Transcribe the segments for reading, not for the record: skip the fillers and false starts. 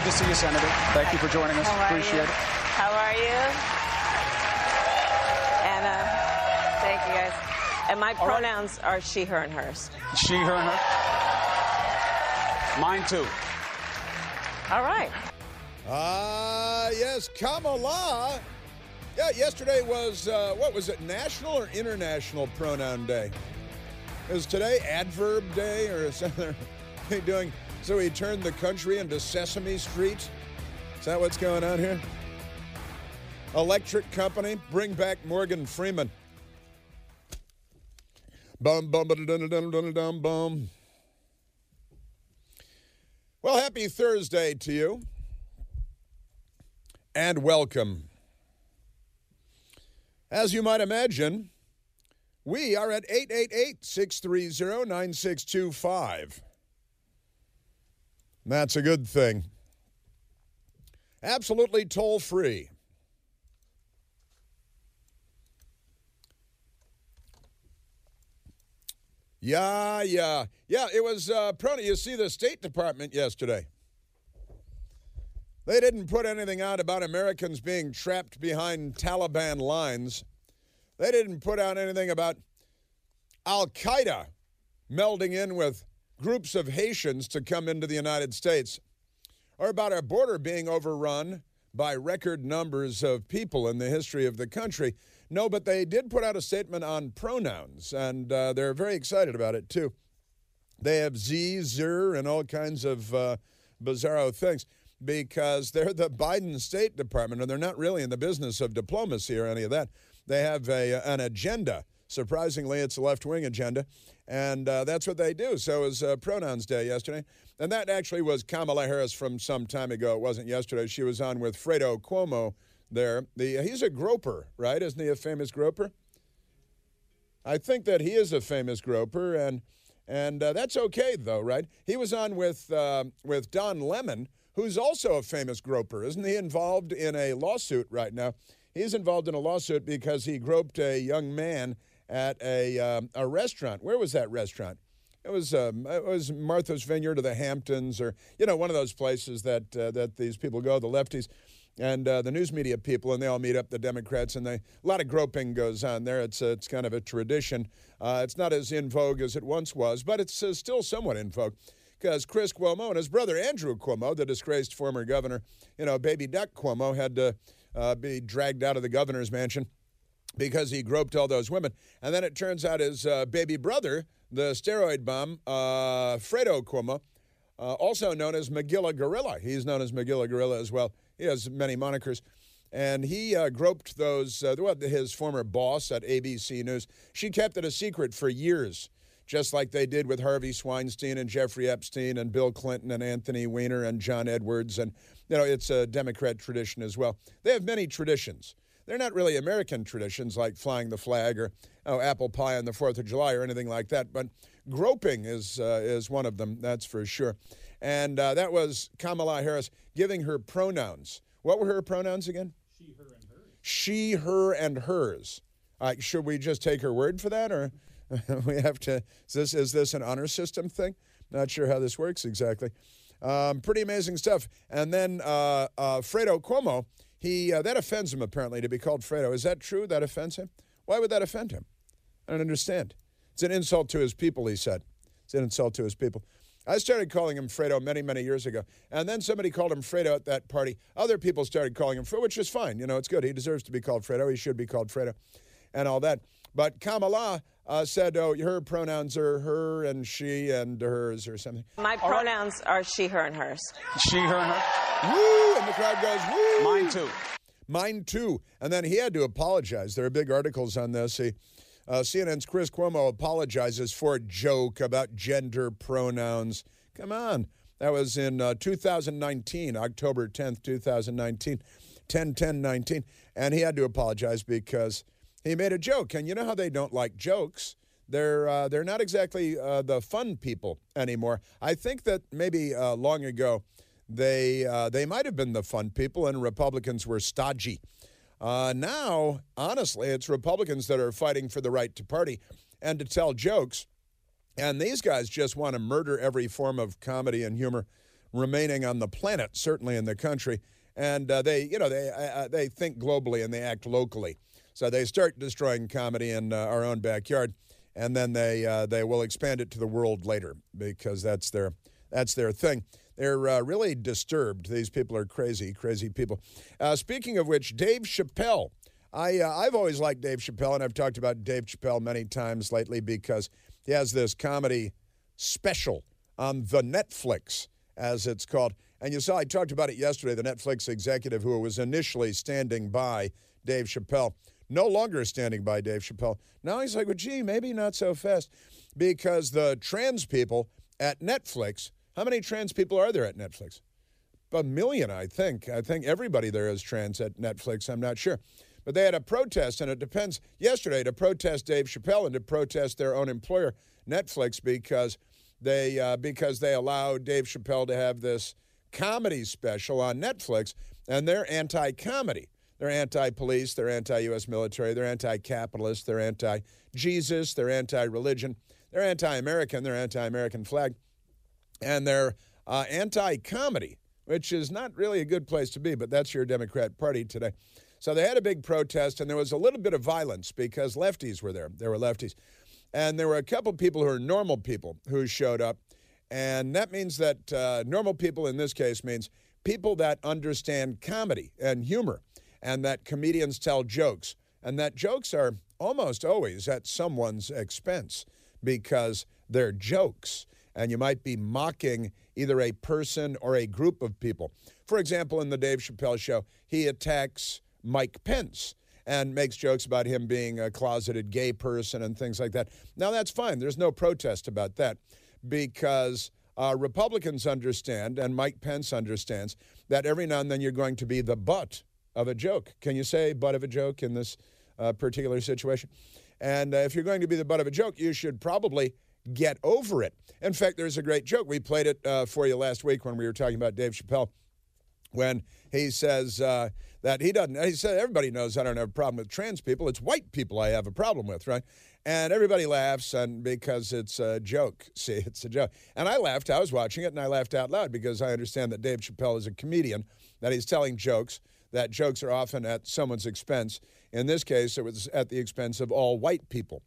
to see you, Senator. Thank you for joining us. Appreciate it. How are you? Anna, thank you, guys. And my pronouns are she, her, and hers. She, her, and her. Mine, too. All right. Yes, Kamala. Yeah, yesterday was, what was it, National or International Pronoun Day? Is today Adverb Day or something? Doing so he turned the country into Sesame Street? Is that what's going on here? Electric company, bring back Morgan Freeman. Bum, bum, ba dum dum dum dum bum. Well, happy Thursday to you. And welcome. As you might imagine, we are at 888-630-9625. That's a good thing. Absolutely toll-free. Yeah, it was, you see the State Department yesterday. They didn't put anything out about Americans being trapped behind Taliban lines. They didn't put out anything about Al-Qaeda melding in with groups of Haitians to come into the United States, or about our border being overrun by record numbers of people in the history of the country. No, but they did put out a statement on pronouns, and they're very excited about it, too. They have Z, Zer, and all kinds of bizarro things, because they're the Biden State Department, and they're not really in the business of diplomacy or any of that. They have an agenda. Surprisingly, it's a left-wing agenda, and that's what they do. So it was Pronouns Day yesterday, and that actually was Kamala Harris from some time ago. It wasn't yesterday. She was on with Fredo Cuomo there. He's a groper, right? Isn't he a famous groper? I think that he is a famous groper, and that's okay, though, right? He was on with Don Lemon, who's also a famous groper. Isn't he involved in a lawsuit right now? He's involved in a lawsuit because he groped a young man at a restaurant. Where was that restaurant? It was Martha's Vineyard or the Hamptons, or, one of those places that these people go, the lefties, and the news media people, and they all meet up, the Democrats, and a lot of groping goes on there. It's kind of a tradition. It's not as in vogue as it once was, but it's still somewhat in vogue. Because Chris Cuomo and his brother Andrew Cuomo, the disgraced former governor, Baby Duck Cuomo, had to be dragged out of the governor's mansion because he groped all those women. And then it turns out his baby brother, the steroid bum, Fredo Cuomo, also known as Magilla Gorilla. He's known as Magilla Gorilla as well. He has many monikers. And he groped those, his former boss at ABC News. She kept it a secret for years, just like they did with Harvey Weinstein and Jeffrey Epstein and Bill Clinton and Anthony Weiner and John Edwards. And, it's a Democrat tradition as well. They have many traditions. They're not really American traditions like flying the flag or apple pie on the 4th of July or anything like that. But groping is one of them, that's for sure. And that was Kamala Harris giving her pronouns. What were her pronouns again? She, her, and hers. She, her, and hers. Should we just take her word for that, or we have to? Is this an honor system thing? Not sure how this works exactly. Pretty amazing stuff. And then Fredo Cuomo, that offends him apparently to be called Fredo. Is that true? That offends him? Why would that offend him? I don't understand. It's an insult to his people, he said. It's an insult to his people. I started calling him Fredo many, many years ago. And then somebody called him Fredo at that party. Other people started calling him Fredo, which is fine. It's good. He deserves to be called Fredo. He should be called Fredo and all that. But Kamala said, her pronouns are her and she and hers or something. My pronouns are she, her, and hers. She, her, and her. Woo! And the crowd goes, woo! Mine, too. Mine, too. And then he had to apologize. There are big articles on this. CNN's Chris Cuomo apologizes for a joke about gender pronouns. Come on. That was in 2019, October 10th, 2019, 10/10/19. And he had to apologize because he made a joke. And you know how they don't like jokes? They're not exactly the fun people anymore. I think that maybe long ago they might have been the fun people and Republicans were stodgy. Now, honestly, it's Republicans that are fighting for the right to party and to tell jokes. And these guys just want to murder every form of comedy and humor remaining on the planet, certainly in the country. And they think globally and they act locally. So they start destroying comedy in our own backyard, and then they will expand it to the world later because that's their thing. They're really disturbed. These people are crazy people. Speaking of which, Dave Chappelle. I've always liked Dave Chappelle, and I've talked about Dave Chappelle many times lately because he has this comedy special on the Netflix, as it's called. And you saw I talked about it yesterday, the Netflix executive who was initially standing by Dave Chappelle, no longer standing by Dave Chappelle. Now he's like, well, gee, maybe not so fast, because the trans people at Netflix, how many trans people are there at Netflix? 1 million, I think. I think everybody there is trans at Netflix. I'm not sure. But they had a protest, and it depends, yesterday, to protest Dave Chappelle and to protest their own employer, Netflix, because they allowed Dave Chappelle to have this comedy special on Netflix, and they're anti-comedy. They're anti-police, they're anti-U.S. military, they're anti-capitalist, they're anti-Jesus, they're anti-religion, they're anti-American, they're anti-American flag, and they're anti-comedy, which is not really a good place to be, but that's your Democrat Party today. So they had a big protest, and there was a little bit of violence because lefties were there. There were lefties. And there were a couple people who are normal people who showed up, and that means that normal people in this case means people that understand comedy and humor, and that comedians tell jokes, and that jokes are almost always at someone's expense because they're jokes, and you might be mocking either a person or a group of people. For example, in the Dave Chappelle show, he attacks Mike Pence and makes jokes about him being a closeted gay person and things like that. Now, that's fine. There's no protest about that because Republicans understand, and Mike Pence understands, that every now and then you're going to be the butt of a joke. Can you say butt of a joke in this particular situation? And if you're going to be the butt of a joke, you should probably get over it. In fact, there's a great joke. We played it for you last week when we were talking about Dave Chappelle, when he says that he doesn't. He said, everybody knows I don't have a problem with trans people. It's white people I have a problem with, right? And everybody laughs, and because it's a joke. See, it's a joke. And I laughed. I was watching it, and I laughed out loud because I understand that Dave Chappelle is a comedian, that he's telling jokes, that jokes are often at someone's expense. In this case, it was at the expense of all white people.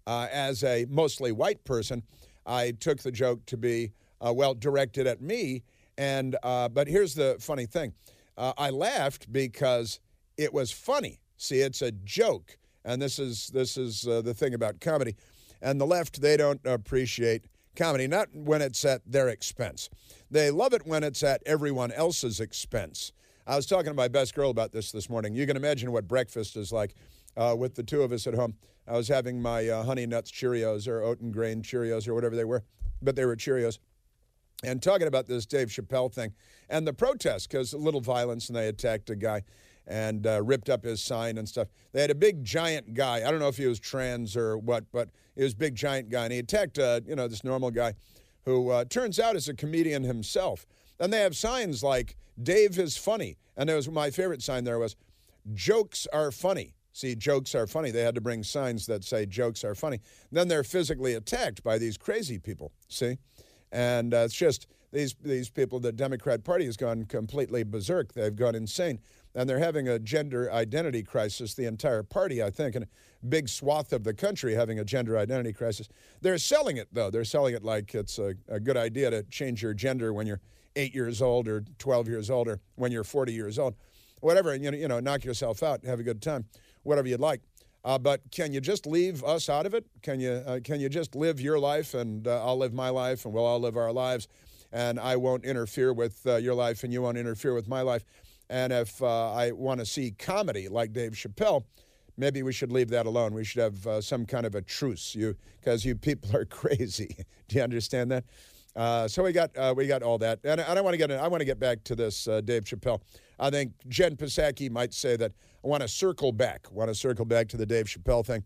As a mostly white person, I took the joke to be, directed at me. And but here's the funny thing. I laughed because it was funny. See, it's a joke. And this is the thing about comedy. And the left, they don't appreciate comedy, not when it's at their expense. They love it when it's at everyone else's expense. I was talking to my best girl about this morning. You can imagine what breakfast is like with the two of us at home. I was having my Honey Nuts Cheerios or Oat and Grain Cheerios or whatever they were, but they were Cheerios. And talking about this Dave Chappelle thing and the protest, because a little violence, and they attacked a guy and ripped up his sign and stuff. They had a big, giant guy. I don't know if he was trans or what, but he was a big, giant guy. And he attacked, this normal guy who turns out is a comedian himself. And they have signs like, Dave is funny. And there was my favorite sign there was, jokes are funny. See, jokes are funny. They had to bring signs that say jokes are funny. Then they're physically attacked by these crazy people, see? And it's just these people, the Democrat Party has gone completely berserk. They've gone insane. And they're having a gender identity crisis, the entire party, I think, and a big swath of the country having a gender identity crisis. They're selling it, though. They're selling it like it's a good idea to change your gender when you're 8 years old or 12 years old or when you're 40 years old. Whatever, knock yourself out, have a good time, whatever you'd like. But can you just leave us out of it? Can you just live your life and I'll live my life and we'll all live our lives and I won't interfere with your life and you won't interfere with my life. And if I want to see comedy like Dave Chappelle, maybe we should leave that alone. We should have some kind of a truce, because you people are crazy. Do you understand that? So we got all that, and I want to get back to this Dave Chappelle. I think Jen Psaki might say that I want to circle back to the Dave Chappelle thing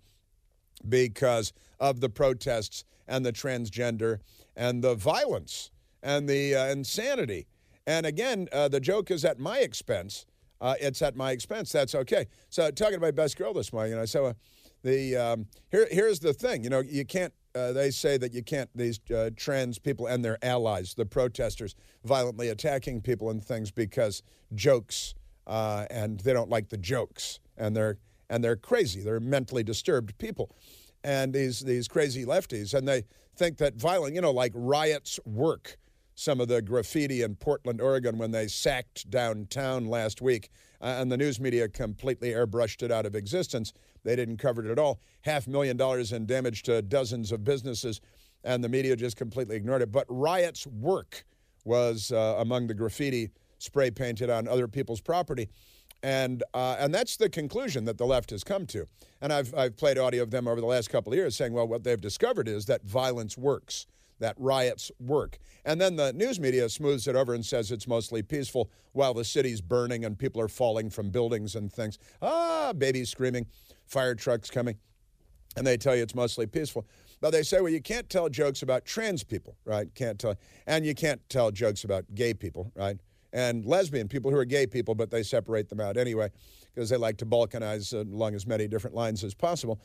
because of the protests and the transgender and the violence and the insanity. And again, the joke is at my expense. It's at my expense. That's okay. So talking to my best girl this morning, here's the thing. You can't they say that you can't, these trans people and their allies, the protesters, violently attacking people and things because jokes, and they don't like the jokes, and they're crazy. They're mentally disturbed people, and these crazy lefties, and they think that violent, like riots work. Some of the graffiti in Portland, Oregon, when they sacked downtown last week, and the news media completely airbrushed it out of existence. They didn't cover it at all. $500,000 in damage to dozens of businesses, and the media just completely ignored it. But riots work was among the graffiti spray painted on other people's property. And that's the conclusion that the left has come to. And I've played audio of them over the last couple of years saying, well, what they've discovered is that violence works, that riots work. And then the news media smooths it over and says it's mostly peaceful while the city's burning and people are falling from buildings and things. Babies screaming, fire trucks coming. And they tell you it's mostly peaceful. But they say, well, you can't tell jokes about trans people, right? And you can't tell jokes about gay people, right? And lesbian people who are gay people, but they separate them out anyway because they like to balkanize along as many different lines as possible.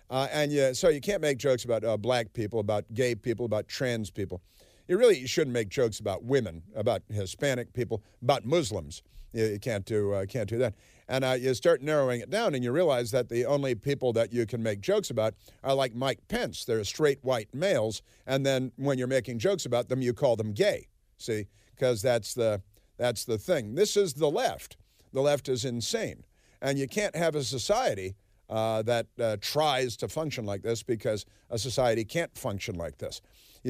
So you can't make jokes about black people, about gay people, about trans people. You shouldn't make jokes about women, about Hispanic people, about Muslims. You can't do that. And you start narrowing it down, and you realize that the only people that you can make jokes about are like Mike Pence. They're straight white males, and then when you're making jokes about them, you call them gay. See, because that's the thing. This is the left. The left is insane, and you can't have a society that tries to function like this because a society can't function like this.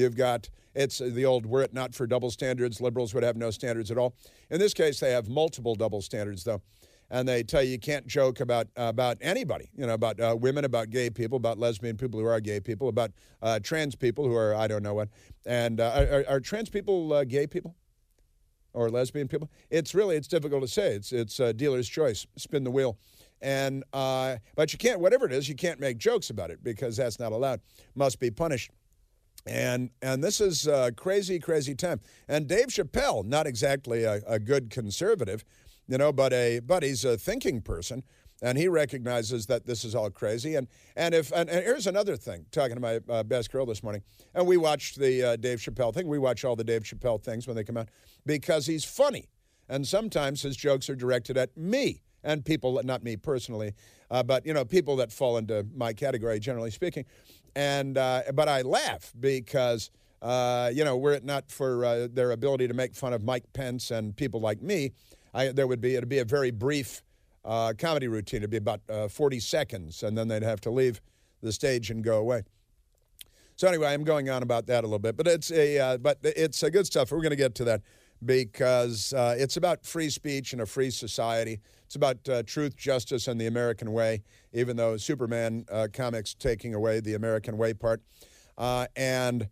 It's the old, were it not for double standards, liberals would have no standards at all. In this case, they have multiple double standards, though. And they tell you can't joke about anybody, about women, about gay people, about lesbian people who are gay people, about trans people who are I don't know what. And are trans people gay people or lesbian people? It's difficult to say. It's dealer's choice. Spin the wheel. And but you can't, whatever it is, you can't make jokes about it because that's not allowed. Must be punished. And this is a crazy, crazy time. And Dave Chappelle, not exactly a good conservative, but he's a thinking person, and he recognizes that this is all crazy. And here's another thing, talking to my best girl this morning, and we watched the Dave Chappelle thing. We watch all the Dave Chappelle things when they come out because he's funny. And sometimes his jokes are directed at me and people, not me personally, but, people that fall into my category, generally speaking. And but I laugh because, were it not for their ability to make fun of Mike Pence and people like me, it'd be a very brief comedy routine. It'd be about 40 seconds, and then they'd have to leave the stage and go away. So anyway, I'm going on about that a little bit, but it's a good stuff. We're going to get to that because it's about free speech and a free society. It's about truth, justice, and the American way, even though Superman comics taking away the American way part. And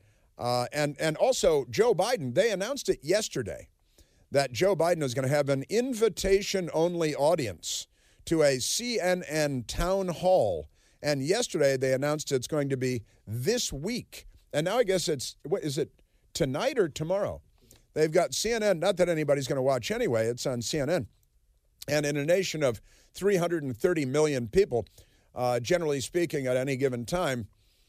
also Joe Biden, they announced it yesterday that Joe Biden is going to have an invitation-only audience to a CNN town hall. And yesterday they announced it's going to be this week. And now I guess is it tonight or tomorrow? They've got CNN, not that anybody's going to watch anyway, it's on CNN. And in a nation of 330 million people, generally speaking, at any given time,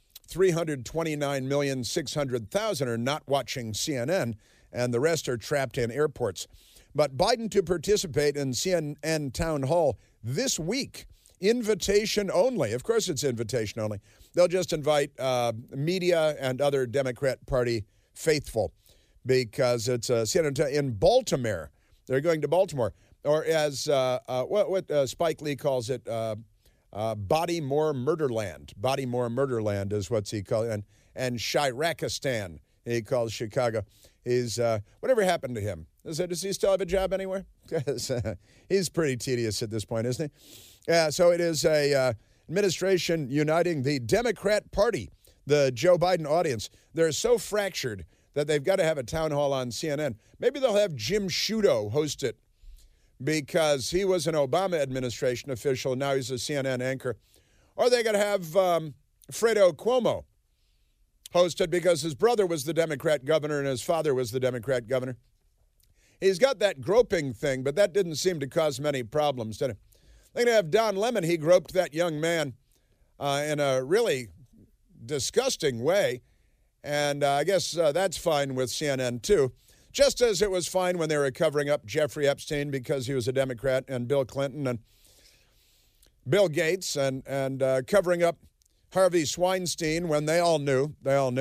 329,600,000 are not watching CNN, and the rest are trapped in airports. But Biden to participate in CNN town hall this week, invitation only. Of course it's invitation only. They'll just invite media and other Democrat Party faithful because it's CNN in Baltimore. They're going to Baltimore. Or as what Spike Lee calls it, Bodymore Murderland. Bodymore Murderland is what he calls it. And Shirakistan, he calls Chicago. He's whatever happened to him? Does he still have a job anywhere? He's pretty tedious at this point, isn't he? Yeah, so it is a administration uniting the Democrat Party, the Joe Biden audience. They're so fractured that they've got to have a town hall on CNN. Maybe they'll have Jim Sciutto host it, because he was an Obama administration official, and now he's a CNN anchor. Or they could have Fredo Cuomo host it because his brother was the Democrat governor and his father was the Democrat governor. He's got that groping thing, but that didn't seem to cause many problems, did it? They're going to have Don Lemon. He groped that young man in a really disgusting way. And I guess that's fine with CNN, too. Just as it was fine when they were covering up Jeffrey Epstein because he was a Democrat, and Bill Clinton and Bill Gates, and covering up Harvey Weinstein when they all knew.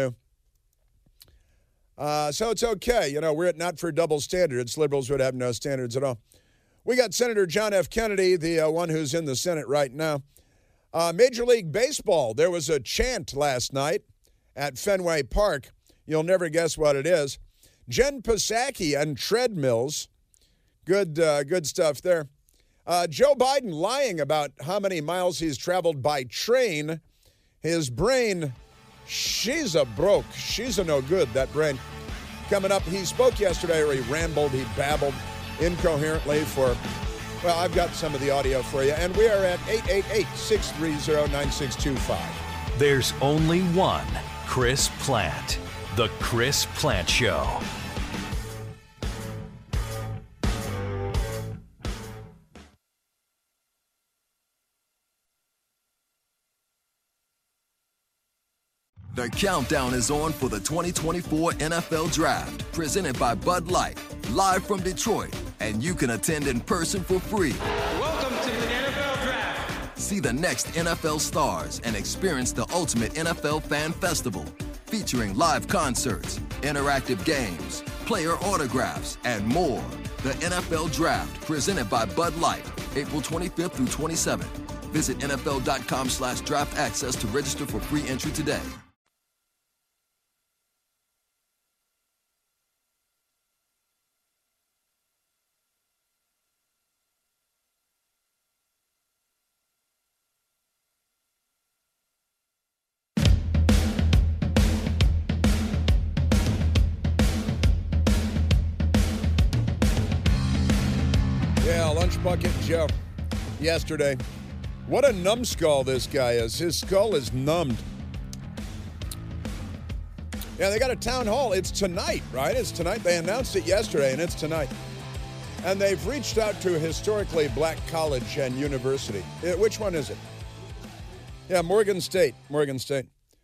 So it's okay. You know, we're not for double standards. Liberals would have no standards at all. We got Senator John F. Kennedy, the one who's in the Senate right now. Major League Baseball, there was a chant last night at Fenway Park. You'll never guess what it is. Jen Psaki and treadmills. Good stuff there. Joe Biden lying about how many miles he's traveled by train. His brain, she's a broke. She's a no good, that brain. Coming up, he spoke yesterday, or he rambled, he babbled incoherently for, well, I've got some of the audio for you. And we are at 888-630-9625. There's only one Chris Plante. The Chris Plante Show. The countdown is on for the 2024 NFL Draft, presented by Bud Light, live from Detroit, and you can attend in person for free. Welcome to the NFL Draft. See the next NFL stars and experience the ultimate NFL fan festival, featuring live concerts, interactive games, player autographs, and more. The NFL Draft, presented by Bud Light, April 25th through 27th. Visit NFL.com/draft access to register for free entry today. Lunch Bucket Joe yesterday. What a numbskull this guy is. His skull is numbed. Yeah, they got a town hall. It's tonight, right? It's tonight. They announced it yesterday, and it's tonight. And they've reached out to a historically black college and university. Which one is it? Yeah, Morgan State. Because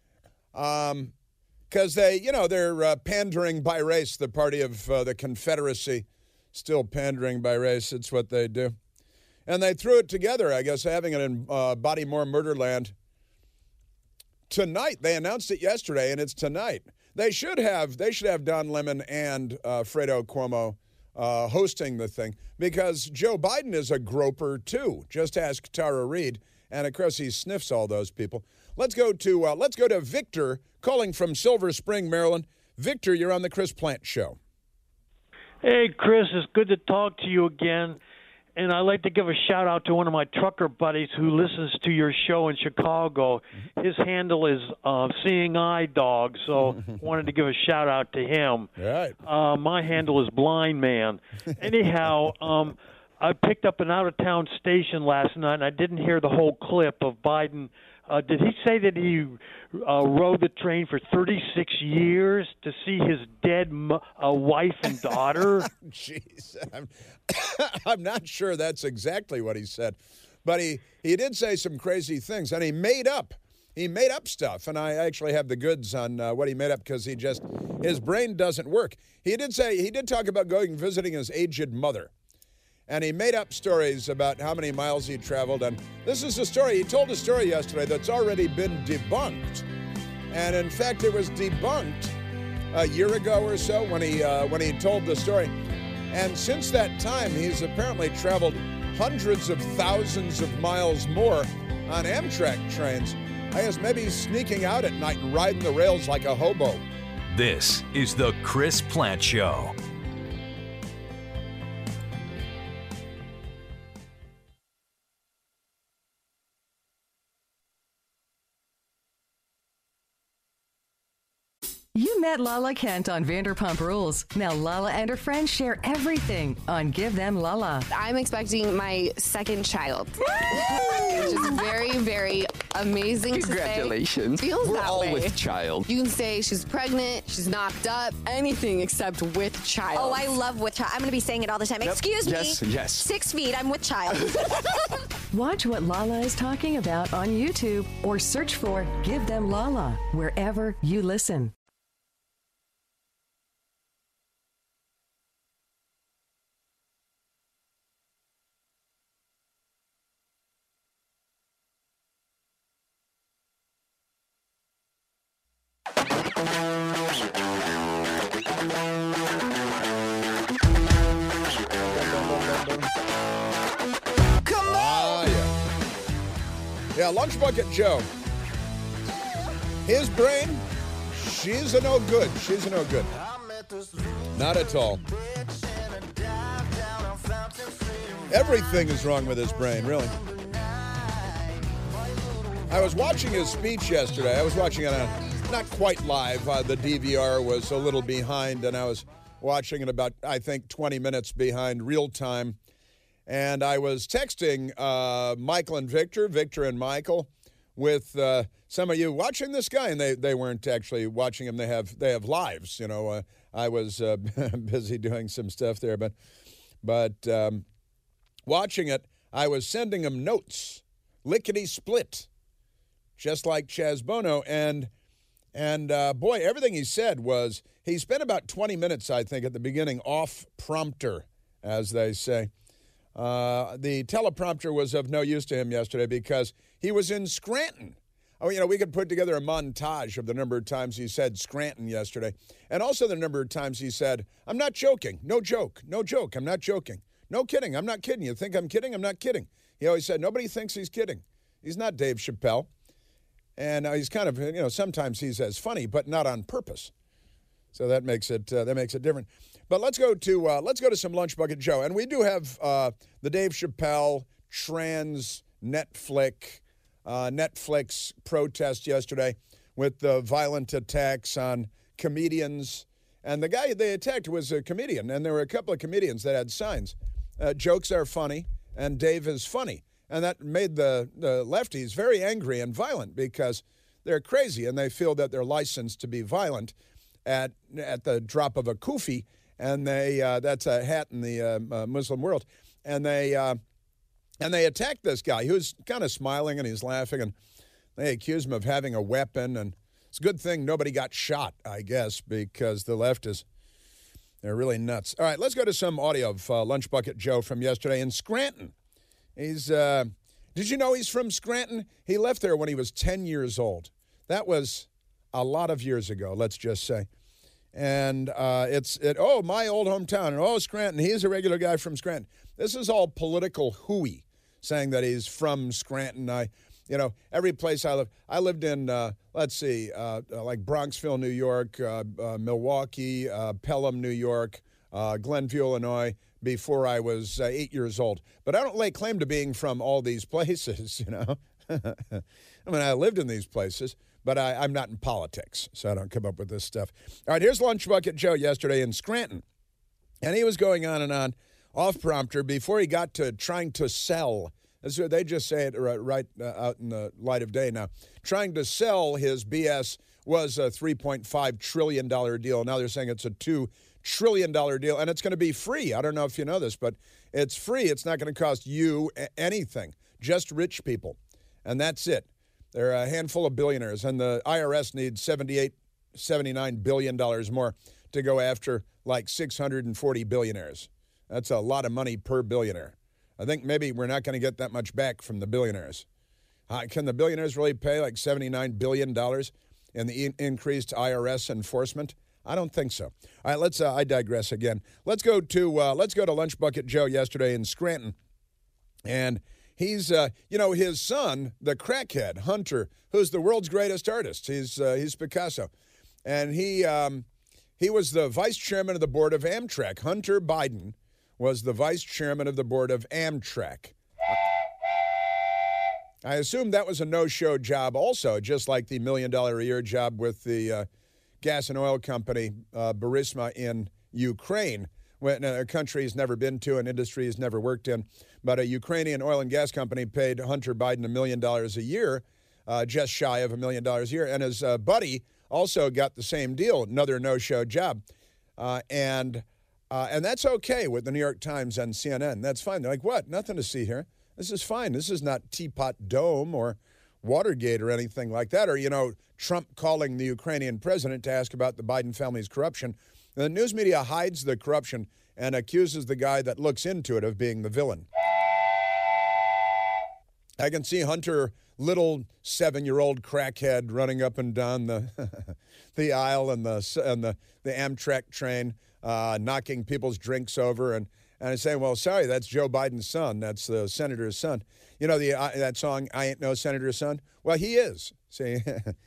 they're pandering by race, the party of the Confederacy. Still pandering by race. It's what they do. And they threw it together, I guess, having it in Bodymore Murderland. Tonight, they announced it yesterday, and it's tonight. They should have Don Lemon and Fredo Cuomo hosting the thing, because Joe Biden is a groper, too. Just ask Tara Reid. And, of course, he sniffs all those people. Let's go to Victor, calling from Silver Spring, Maryland. Victor, you're on the Chris Plante Show. Hey, Chris, it's good to talk to you again. And I'd like to give a shout-out to one of my trucker buddies who listens to your show in Chicago. His handle is Seeing Eye Dog, so wanted to give a shout-out to him. All right. My handle is Blind Man. Anyhow, I picked up an out-of-town station last night, and I didn't hear the whole clip of Biden. Did he say that he rode the train for 36 years to see his dead wife and daughter? Jeez, I'm not sure that's exactly what he said, but he did say some crazy things, and he made up stuff, and I actually have the goods on what he made up, because his brain doesn't work. He did talk about going and visiting his aged mother. And he made up stories about how many miles he traveled. And this is a story. He told a story yesterday that's already been debunked. And in fact, it was debunked a year ago or so when he told the story. And since that time, he's apparently traveled hundreds of thousands of miles more on Amtrak trains. I guess maybe he's sneaking out at night and riding the rails like a hobo. This is the Chris Plante Show. You met Lala Kent on Vanderpump Rules. Now Lala and her friends share everything on Give Them Lala. I'm expecting my second child, which is very, very amazing. Congratulations. To say. Feels We're that all way. with child. You can say she's pregnant, she's knocked up, anything except with child. Oh, I love with child. I'm going to be saying it all the time. Yep. Excuse me. Yes. 6 feet. I'm with child. Watch what Lala is talking about on YouTube or search for Give Them Lala wherever you listen. Yeah, Lunch Bucket Joe. His brain, she's a no good. She's a no good. Not at all. Everything is wrong with his brain, really. I was watching his speech yesterday. I was watching it on, not quite live. The DVR was a little behind, and I was watching it about, I think, 20 minutes behind real time. And I was texting Michael and Victor and Michael, with some of you watching this guy, and they weren't actually watching him. They have lives, you know. I was busy doing some stuff there, but watching it, I was sending him notes, lickety split, just like Chaz Bono, and boy, everything he said was, he spent about 20 minutes, I think, at the beginning off prompter, as they say. The teleprompter was of no use to him yesterday because he was in Scranton. Oh, you know, we could put together a montage of the number of times he said Scranton yesterday, and also the number of times he said, I'm not joking, no joke, I'm not joking, no kidding, I'm not kidding. You think I'm kidding? I'm not kidding. He always said, nobody thinks he's kidding. He's not Dave Chappelle. And he's kind of, you know, sometimes he's as funny, but not on purpose. So that makes it different. But let's go to some Lunch Bucket Joe, and we do have the Dave Chappelle trans Netflix protest yesterday with the violent attacks on comedians, and the guy they attacked was a comedian, and there were a couple of comedians that had signs, jokes are funny, and Dave is funny, and that made the lefties very angry and violent because they're crazy and they feel that they're licensed to be violent at the drop of a kufi. And that's a hat in the Muslim world. And they attacked this guy who's kind of smiling and he's laughing, and they accuse him of having a weapon. And it's a good thing nobody got shot, I guess, because the leftists, they're really nuts. All right, let's go to some audio of Lunch Bucket Joe from yesterday in Scranton. Did you know he's from Scranton? He left there when he was 10 years old. That was a lot of years ago, let's just say. And my old hometown, and Scranton, he's a regular guy from Scranton. This is all political hooey, saying that he's from Scranton. Every place I lived in, like Bronxville, New York, Milwaukee, Pelham, New York, Glenview, Illinois, before I was 8 years old. But I don't lay claim to being from all these places, you know. I mean, I lived in these places. But I'm not in politics, so I don't come up with this stuff. All right, here's Lunch Bucket Joe yesterday in Scranton. And he was going on and on, off prompter, before he got to trying to sell. They just say it right out in the light of day now. Trying to sell his BS was a $3.5 trillion deal. Now they're saying it's a $2 trillion deal, and it's going to be free. I don't know if you know this, but it's free. It's not going to cost you anything, just rich people. And that's it. They're a handful of billionaires, and the IRS needs $79 billion more to go after like 640 billionaires. That's a lot of money per billionaire. I think maybe we're not going to get that much back from the billionaires. Can the billionaires really pay like $79 billion in the increased IRS enforcement? I don't think so. All right, I digress again. Let's go to Lunch Bucket Joe yesterday in Scranton, and he's, his son, the crackhead, Hunter, who's the world's greatest artist. He's Picasso. And he was the vice chairman of the board of Amtrak. Hunter Biden was the vice chairman of the board of Amtrak. I assume that was a no-show job also, just like the $1 million a year job with the gas and oil company, Burisma, in Ukraine, when a country he's never been to, an industry he's never worked in. But a Ukrainian oil and gas company paid Hunter Biden $1 million a year, just shy of $1 million a year. And his buddy also got the same deal, another no-show job. And that's okay with the New York Times and CNN. That's fine. They're like, what? Nothing to see here. This is fine. This is not Teapot Dome or Watergate or anything like that, or, Trump calling the Ukrainian president to ask about the Biden family's corruption. The news media hides the corruption and accuses the guy that looks into it of being the villain. I can see Hunter, little 7-year-old crackhead, running up and down the the aisle and the Amtrak train, knocking people's drinks over and saying, well, sorry, that's Joe Biden's son. That's the senator's son. You know that song, I Ain't No Senator's Son? Well, he is. See?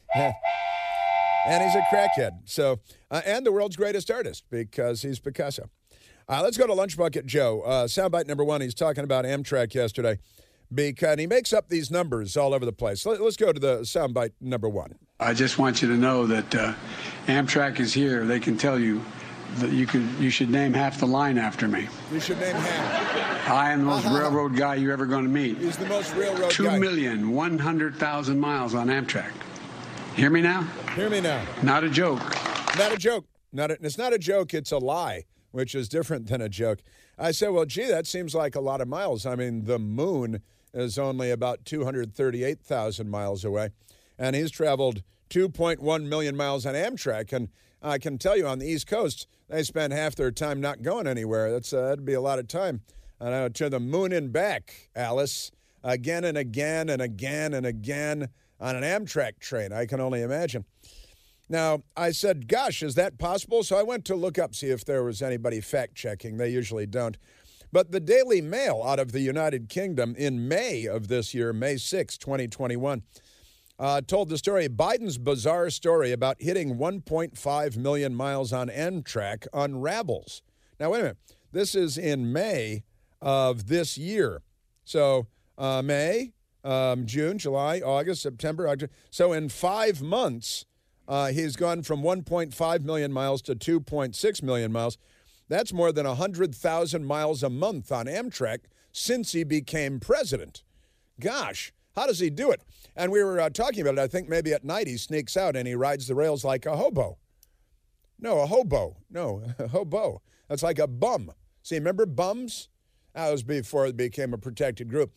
And he's a crackhead. So, and the world's greatest artist because he's Picasso. Let's go to Lunch Bucket Joe. Soundbite number 1, he's talking about Amtrak yesterday. Because he makes up these numbers all over the place. Let's go to the soundbite number 1. I just want you to know that Amtrak is here. They can tell you that you should name half the line after me. You should name half. I am the most railroad guy you're ever going to meet. He's the most railroad guy. 2,100,000 miles on Amtrak. Hear me now? Hear me now. Not a joke. Not a joke. It's not a joke. It's a lie, which is different than a joke. I said, well, gee, that seems like a lot of miles. I mean, the moon is only about 238,000 miles away, and he's traveled 2.1 million miles on Amtrak. And I can tell you on the East Coast, they spend half their time not going anywhere. That'd be a lot of time. To the moon and back, Alice, again and again and again and again on an Amtrak train. I can only imagine. Now, I said, gosh, is that possible? So I went to look up, see if there was anybody fact-checking. They usually don't. But the Daily Mail out of the United Kingdom in May of this year, May 6, 2021, told the story, Biden's bizarre story about hitting 1.5 million miles on Amtrak unravels. Now, wait a minute. This is in May of this year. So May, June, July, August, September, October. So in 5 months, he's gone from 1.5 million miles to 2.6 million miles. That's more than 100,000 miles a month on Amtrak since he became president. Gosh, how does he do it? And we were talking about it. I think maybe at night he sneaks out and he rides the rails like a hobo. No, a hobo. No, a hobo. That's like a bum. See, remember bums? That was before it became a protected group.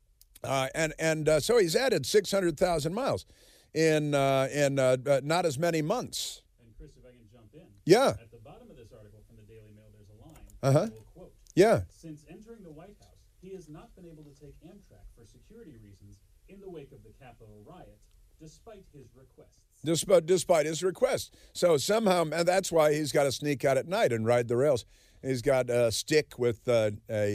So he's added 600,000 miles in not as many months. And Chris, if I can jump in. Yeah. At the bottom of this article from the Daily Mail, there's a line. Uh-huh. I will quote. Yeah. Since entering the White House, he has not been able to take Amtrak for security reasons in the wake of the Capitol riot, despite his requests. Despite his request. So somehow, and that's why he's got to sneak out at night and ride the rails. He's got a stick with like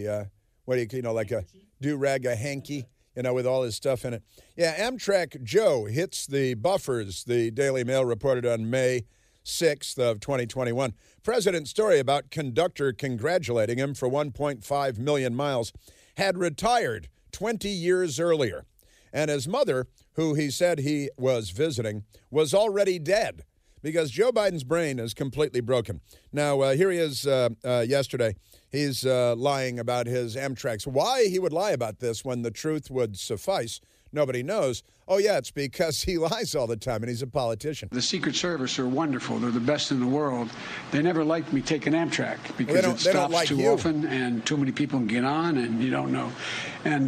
a do-rag, a hanky, with all his stuff in it. Yeah, Amtrak Joe hits the buffers, the Daily Mail reported on May 6th of 2021. President's story about conductor congratulating him for 1.5 million miles had retired 20 years earlier. And his mother, who he said he was visiting, was already dead because Joe Biden's brain is completely broken. Now, here he is yesterday. He's lying about his Amtrak's. Why he would lie about this when the truth would suffice, nobody knows. Oh, yeah, it's because he lies all the time, and he's a politician. The Secret Service are wonderful. They're the best in the world. They never liked me taking Amtrak because it stops too often and too many people can get on, and you don't know. And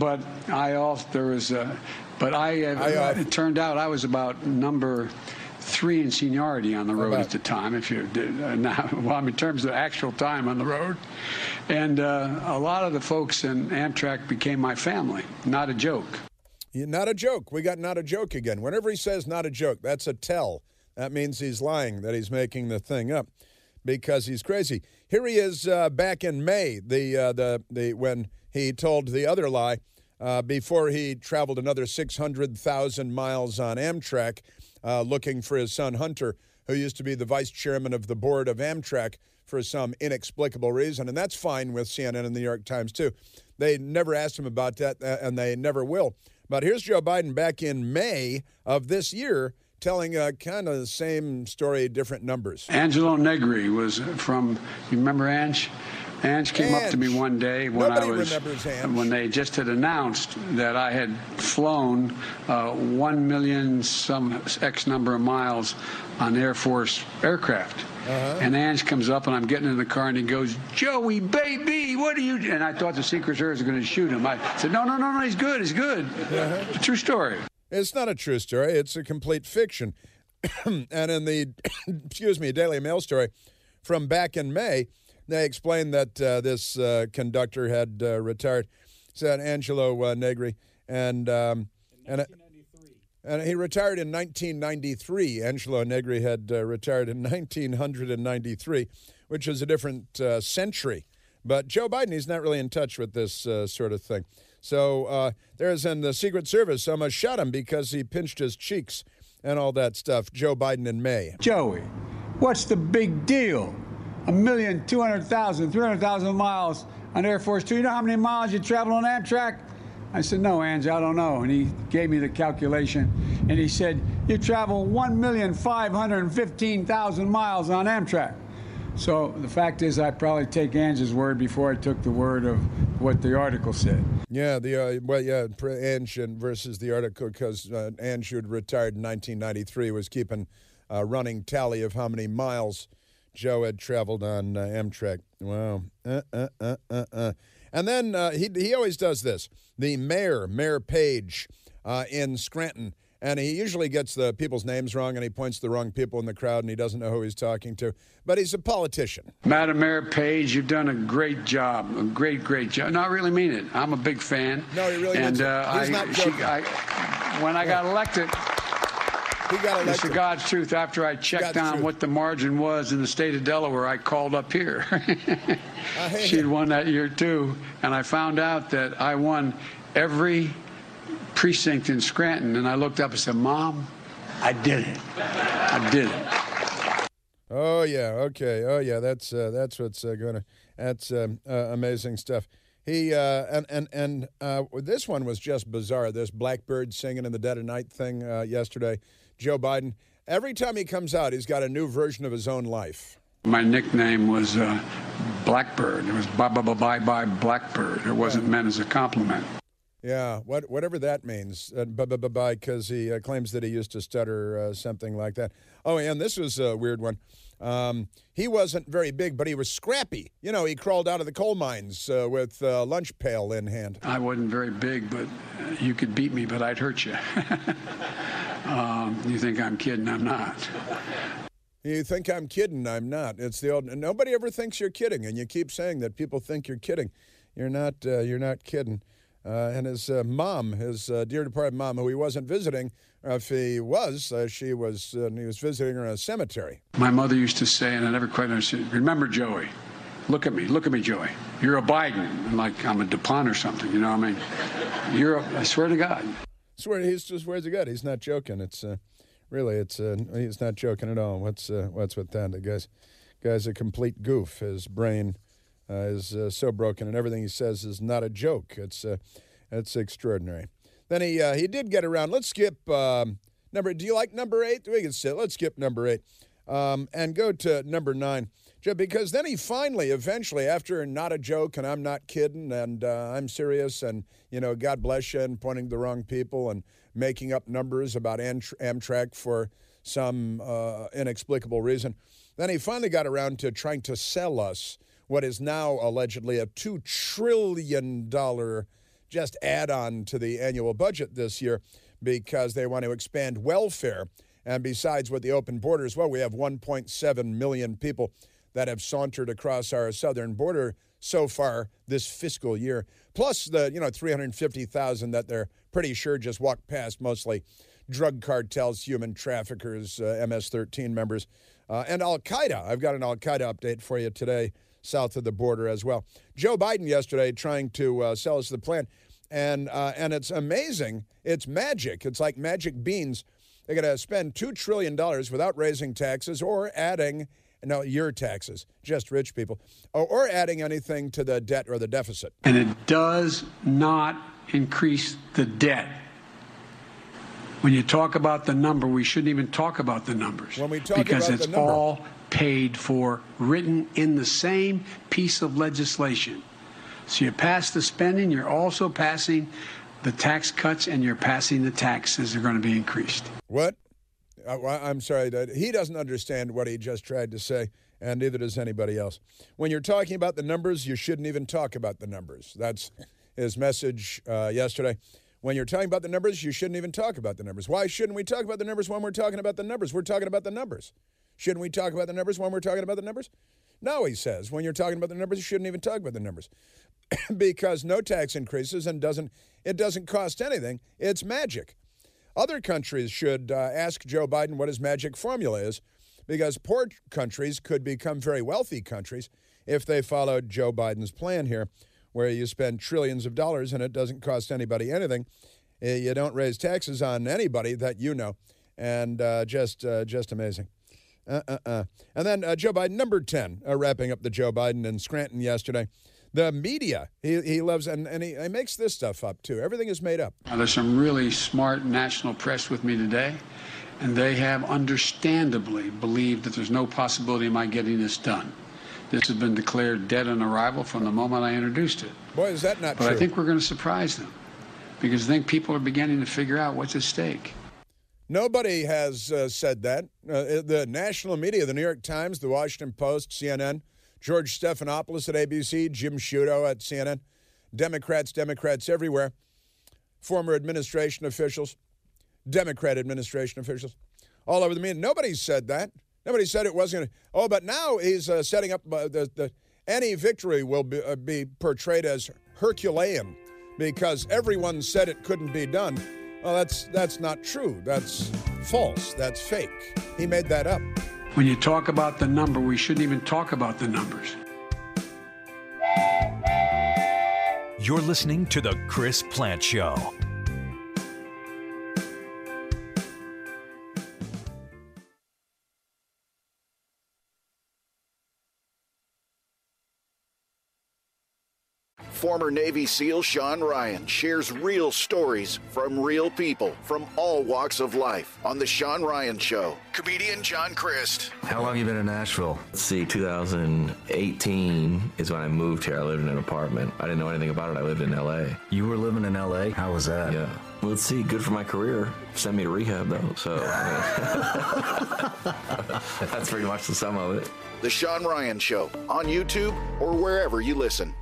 it turned out I was about number 3 in seniority on the road at the time. In terms of actual time on the road, and a lot of the folks in Amtrak became my family. Not a joke. Not a joke. We got not a joke again. Whenever he says not a joke, that's a tell. That means he's lying, that he's making the thing up because he's crazy. Here he is back in May, when he told the other lie before he traveled another 600,000 miles on Amtrak looking for his son Hunter, who used to be the vice chairman of the board of Amtrak for some inexplicable reason. And that's fine with CNN and the New York Times, too. They never asked him about that, and they never will. But here's Joe Biden back in May of this year telling kind of the same story, different numbers. Angelo Negri was from, you remember Ange? Ange came up to me one day when they just had announced that I had flown 1 million some X number of miles on Air Force aircraft. And Ange comes up, and I'm getting in the car, and he goes, "Joey, baby, what are you doing?" And I thought the Secret Service was going to shoot him. I said, no, he's good. It's a true story. It's not a true story. It's a complete fiction. And in the, Daily Mail story from back in May, they explained that this conductor had retired, said Angelo Negri, and he retired in 1993. Angelo Negri had retired in 1993, which is a different century. But Joe Biden, he's not really in touch with this sort of thing. So there's in the Secret Service, almost shot him because he pinched his cheeks and all that stuff. Joe Biden in May. Joey, what's the big deal? 1,200,000, 300,000 miles on Air Force Two. You know how many miles you travel on Amtrak? I said, no, Ange, I don't know. And he gave me the calculation, and he said, you travel 1,515,000 miles on Amtrak. So the fact is, I probably take Ange's word before I took the word of what the article said. Yeah, Ange versus the article, because Ange, who had retired in 1993, was keeping a running tally of how many miles Joe had traveled on Amtrak. Wow. And then he always does this. The Mayor Page in Scranton, and he usually gets the people's names wrong, and he points to the wrong people in the crowd, and he doesn't know who he's talking to. But he's a politician. Madam Mayor Page, you've done a great job, a great job. No, I really mean it. I'm a big fan. No, he really means it. He's not joking. When I got elected, he got elected. It's the God's truth. After I checked on what the margin was in the state of Delaware, I called up here. She'd won that year, too. And I found out that I won every precinct in Scranton. And I looked up and said, Mom, I did it. I did it. Oh, yeah. Okay. Oh, yeah. That's what's that's amazing stuff. He and this one was just bizarre. This Blackbird singing in the dead of night thing yesterday. Joe Biden, every time he comes out, he's got a new version of his own life. My nickname was Blackbird. It was bye-bye Blackbird. It wasn't meant as a compliment. Yeah, whatever that means, bye-bye, because he claims that he used to stutter, something like that. Oh, and this was a weird one. He wasn't very big, but he was scrappy. You know, he crawled out of the coal mines with a lunch pail in hand. I wasn't very big, but you could beat me, but I'd hurt you. You think I'm kidding? I'm not. You think I'm kidding? I'm not. It's the old. Nobody ever thinks you're kidding, and you keep saying that people think you're kidding. You're not. You're not kidding. And his mom, his dear departed mom, who he wasn't visiting, if he was, he was visiting her in a cemetery. My mother used to say, and I never quite understood, remember, Joey, look at me, Joey. You're a Biden, like I'm a DuPont or something, you know what I mean? I swear to God. He just swears to God. He's not joking. It's he's not joking at all. What's with that? The guy's a complete goof. His brain is so broken, and everything he says is not a joke. It's extraordinary. Then he did get around. Let's skip number. Do you like number 8? We can sit. Let's skip number 8 and go to number 9, because then he finally, eventually, after not a joke and I'm not kidding and I'm serious and God bless you and pointing to the wrong people and making up numbers about Amtrak for some inexplicable reason. Then he finally got around to trying to sell us what is now allegedly a $2 trillion just add-on to the annual budget this year because they want to expand welfare. And besides with the open borders, well, we have 1.7 million people that have sauntered across our southern border so far this fiscal year, plus the 350,000 that they're pretty sure just walked past, mostly drug cartels, human traffickers, MS-13 members, and Al-Qaeda. I've got an Al-Qaeda update for you today, south of the border as well. Joe Biden yesterday trying to sell us the plan, and it's amazing. It's magic. It's like magic beans. They're going to spend $2 trillion without raising taxes or adding, no, your taxes, just rich people, or adding anything to the debt or the deficit. And it does not increase the debt. When you talk about the number, we shouldn't even talk about the numbers. When we talk because about it's the number, all paid for, written in the same piece of legislation. So you pass the spending, you're also passing the tax cuts, and you're passing the taxes are going to be increased. What? I'm sorry, he doesn't understand what he just tried to say, and neither does anybody else. When you're talking about the numbers, you shouldn't even talk about the numbers. That's his message yesterday. When you're talking about the numbers, you shouldn't even talk about the numbers. Why shouldn't we talk about the numbers when we're talking about the numbers? We're talking about the numbers. Shouldn't we talk about the numbers when we're talking about the numbers? No, he says. When you're talking about the numbers, you shouldn't even talk about the numbers. Because no tax increases and it doesn't cost anything. It's magic. Other countries should ask Joe Biden what his magic formula is, because poor countries could become very wealthy countries if they followed Joe Biden's plan here, where you spend trillions of dollars and it doesn't cost anybody anything. You don't raise taxes on anybody that you know, and just amazing. And then Joe Biden, number 10, wrapping up the Joe Biden in Scranton yesterday. The media, he loves, and he makes this stuff up, too. Everything is made up. Now, there's some really smart national press with me today, and they have understandably believed that there's no possibility of my getting this done. This has been declared dead on arrival from the moment I introduced it. Boy, is that not true. But I think we're going to surprise them, because I think people are beginning to figure out what's at stake. Nobody has said that. The national media, the New York Times, the Washington Post, CNN, George Stephanopoulos at ABC, Jim Sciutto at CNN, Democrats everywhere, former administration officials, Democrat administration officials, all over the media. Nobody said that. Nobody said it wasn't going to. Oh, but now he's setting up any victory will be portrayed as Herculean, because everyone said it couldn't be done. Well, that's not true. That's false. That's fake. He made that up. When you talk about the number, we shouldn't even talk about the numbers. You're listening to The Chris Plant Show. Former Navy SEAL Sean Ryan shares real stories from real people from all walks of life on The Sean Ryan Show. Comedian John Crist. How long have you been in Nashville? Let's see, 2018 is when I moved here. I lived in an apartment. I didn't know anything about it. I lived in L.A. You were living in L.A.? How was that? Yeah. Well, let's see, good for my career. Send me to rehab, though, so that's pretty much the sum of it. The Sean Ryan Show on YouTube or wherever you listen.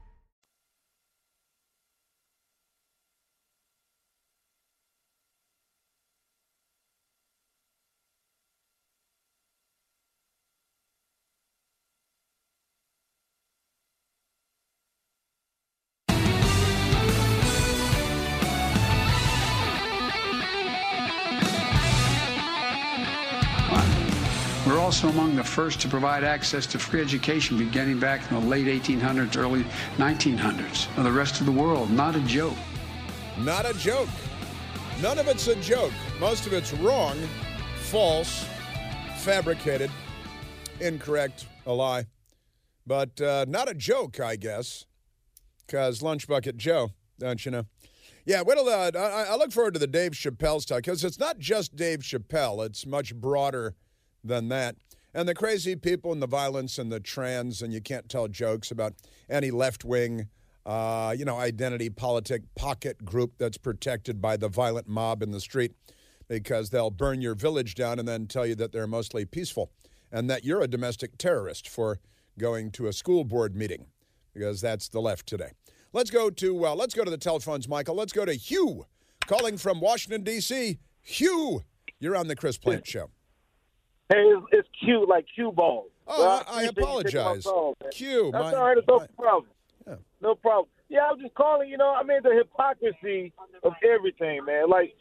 We're also among the first to provide access to free education beginning back in the late 1800s, early 1900s. Now, the rest of the world, not a joke. Not a joke. None of it's a joke. Most of it's wrong, false, fabricated, incorrect, a lie. But not a joke, I guess, because Lunch Bucket Joe, don't you know? Yeah, I look forward to the Dave Chappelle stuff, because it's not just Dave Chappelle. It's much broader than that. And the crazy people and the violence and the trans, and you can't tell jokes about any left-wing, identity politic pocket group that's protected by the violent mob in the street, because they'll burn your village down and then tell you that they're mostly peaceful and that you're a domestic terrorist for going to a school board meeting, because that's the left today. Let's go to the telephones, Michael. Let's go to Hugh, calling from Washington, D.C. Hugh, you're on the Chris Plant Show. Hey, it's Q, like Q ball. Oh, I apologize. Q. That's all right. It's no problem. Yeah. No problem. Yeah, I was just calling, the hypocrisy of everything, man. Like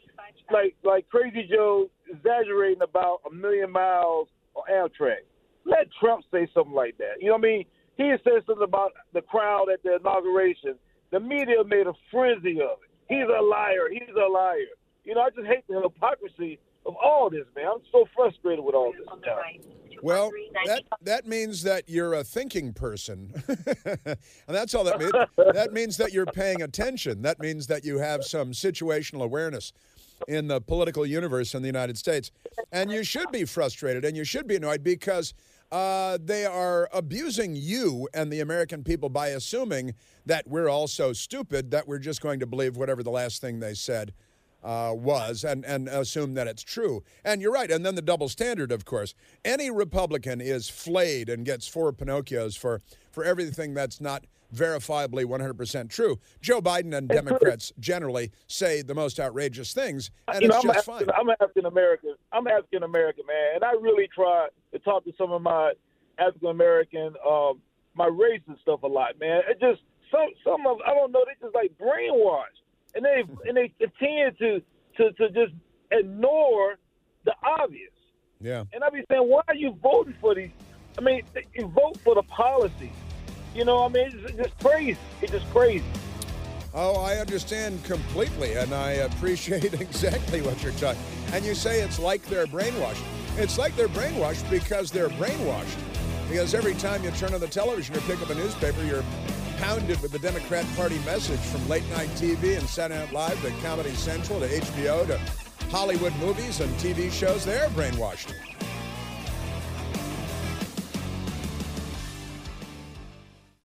Crazy Joe exaggerating about 1 million miles on Amtrak. Let Trump say something like that. You know what I mean? He said something about the crowd at the inauguration. The media made a frenzy of it. He's a liar. He's a liar. I just hate the hypocrisy of all this, man. I'm so frustrated with all this now. Well, that means that you're a thinking person. And that's all that means. That means that you're paying attention. That means that you have some situational awareness. in the political universe in the United States. And you should be frustrated and you should be annoyed because they are abusing you and the American people by assuming that we're all so stupid that we're just going to believe whatever the last thing they said was and assume that it's true. And you're right. And then the double standard, of course. Any Republican is flayed and gets 4 Pinocchios for everything that's not verifiably 100% true. Joe Biden and Democrats generally say the most outrageous things, and it's just fine. I'm African American, man, and I really try to talk to some of my African American, my race and stuff a lot, man. It just some of I don't know, they just like brainwashed, and they continue to just ignore the obvious. Yeah. And I be saying, why are you voting for these? I mean, you vote for the policy. You know what I mean? It's just crazy. It's just crazy. Oh, I understand completely, and I appreciate exactly what you're talking. And you say it's like they're brainwashed. It's like they're brainwashed because they're brainwashed. Because every time you turn on the television or pick up a newspaper, you're pounded with the Democrat Party message from late-night TV and Saturday Night Live to Comedy Central to HBO to Hollywood movies and TV shows. They're brainwashed.